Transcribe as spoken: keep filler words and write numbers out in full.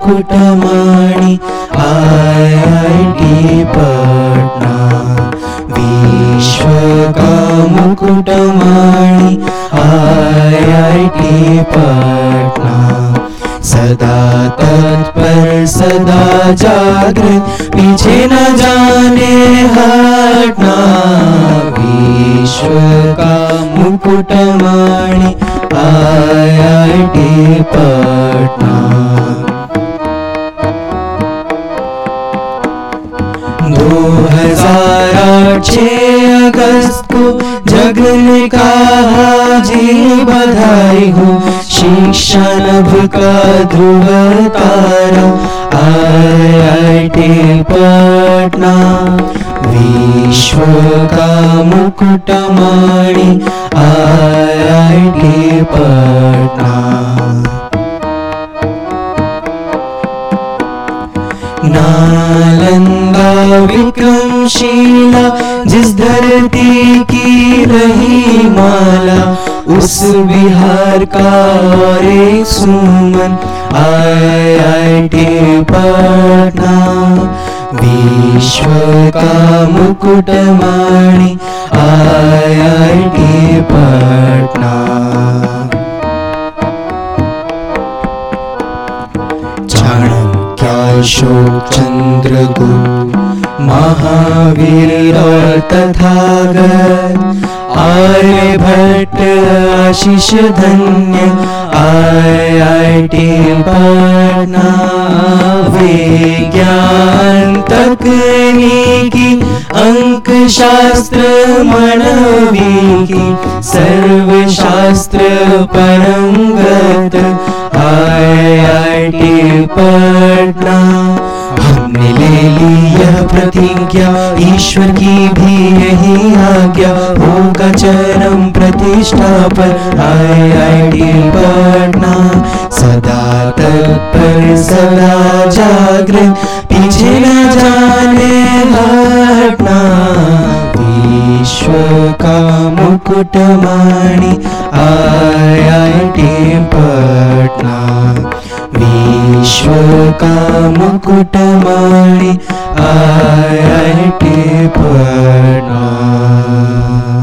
Mukutmani I I T Patna. विश्व का मुकुटमणि आई आई टी पटना। सदा तत्पर सदा जागृत पीछे न जाने हटना। विश्व का मुकुटमणि आई आई टी पटना। दो हजार आठ छह अगस्त को जग ने कहा जी बधाई हो। शिक्षा नभ का ध्रुव तारा आई आई टी पटना। विश्व का मुकुटमणि I I T Patna. Nalanda Vikramshila जिस धरती की रही माला, उस बिहार का और एक सुमन आई आई टी पटना। विश्व का मुकुटमणि I I T Patna. Ashoka Chandragupta Mahavir और तथागत आर्यभट्ट आशीष धन्य आई आई टी पटना। विज्ञान तकनीकी अंक शास्त्र मानविकी सर्वशास्त्र परंगत आई आई टी पटना। हमने ले ली यह प्रतिज्ञा ईश्वर की भी यही आज्ञा, होगा चरम प्रतिष्ठा पर आई आई टी पटना। सदा तत्पर सदा जागृत पीछे न जाने हटना। विश्व का मुकुटमणि आई आई टी पटना। विश्व का मुकुटमणि आई आई टी पटना।